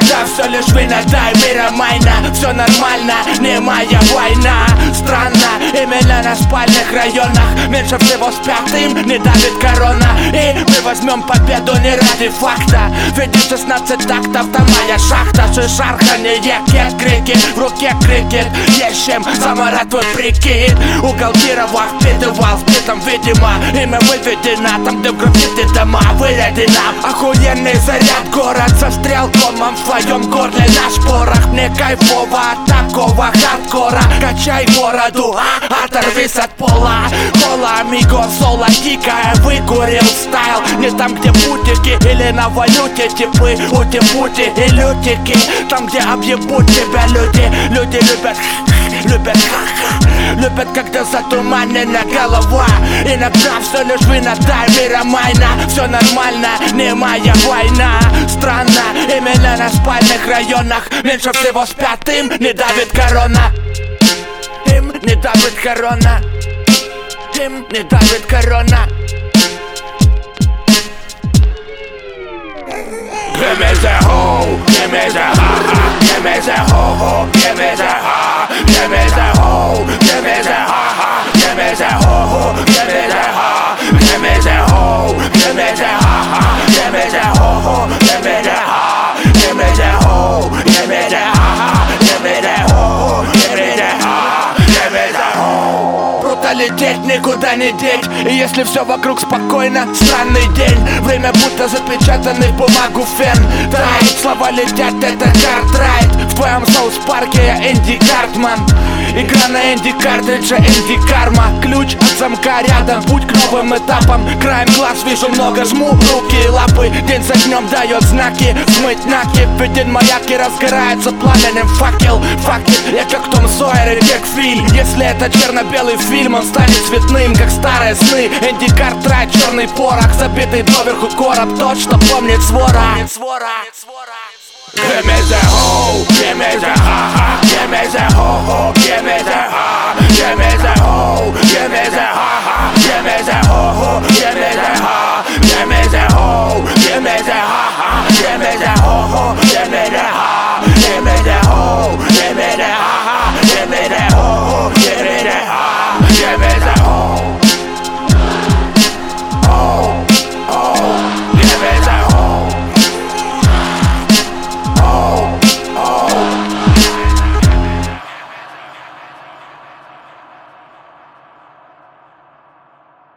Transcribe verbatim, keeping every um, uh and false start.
Иногда все лишь вина, дай мира майна. Все нормально, не моя война. Странно, именно на спальных районах меньше всего спят, им не давит корона. И мы возьмем победу не ради факта. Ведь шестнадцать тактов, там моя шахта. Шишарханье, кет, крики, в руке крикет. Есть чем заморать твой прикид. Угол Кирова впитывал впитом, видимо. Имя выведено, там где в граффити дома вырядено. Охуенный заряд, город со стрелкомом в твоем горле на шпорах. Мне кайфово от такого хардкора. Качай бороду, а? Оторвись от пола. Кола, амиго, соло, дикая, выкурил стайл. Не там, где бутики или на валюте типы, ути-пути и лютики. Там, где объебут тебя люди. Люди любят, любят ха-ха. Любят, когда затуманена голова. Иногда все лишь вина, дай мира майна. Все нормально, не моя война. Странно, именно на спальных районах меньше всего спят, им не давит корона. Им не давит корона. Им не давит корона. Give me the ho, give me the ha ha, give me the ho ho, give me the ha, give me the ho, give me the ha ha, give me the ho ho, give me the ha, give me the ho, give me the ha ha, give me the ho ho, give me the ha, give me the ho, give me the ha ha, give me the ho, give me the ha, give me the ho. Бруталитет никуда не деть. И если все вокруг спокойно, странный день. Время будто запечатанный в бумагу фен. Тает, слова летят, это картрайт. В твоем соус-парке я Энди Картман. Игра на Энди картридже, Энди Карма. Ключ от замка рядом, путь к новым этапам. Краем глаз вижу много, жму руки и лапы. День за днем дает знаки, смыть наки. Виден маяк и разгорается пламенем факел. Факел, я как Том Сойер и Джек Филь. Если это черно-белый фильм, он станет цветным, как старые сны. Энди Картрайт, черный порох, забитый доверху короб, точно помнит свора. Give me the ho, give me the ha ha, give me the ho ho, give me the ha, give me the ho, give me the ha ha, give me the ho ho.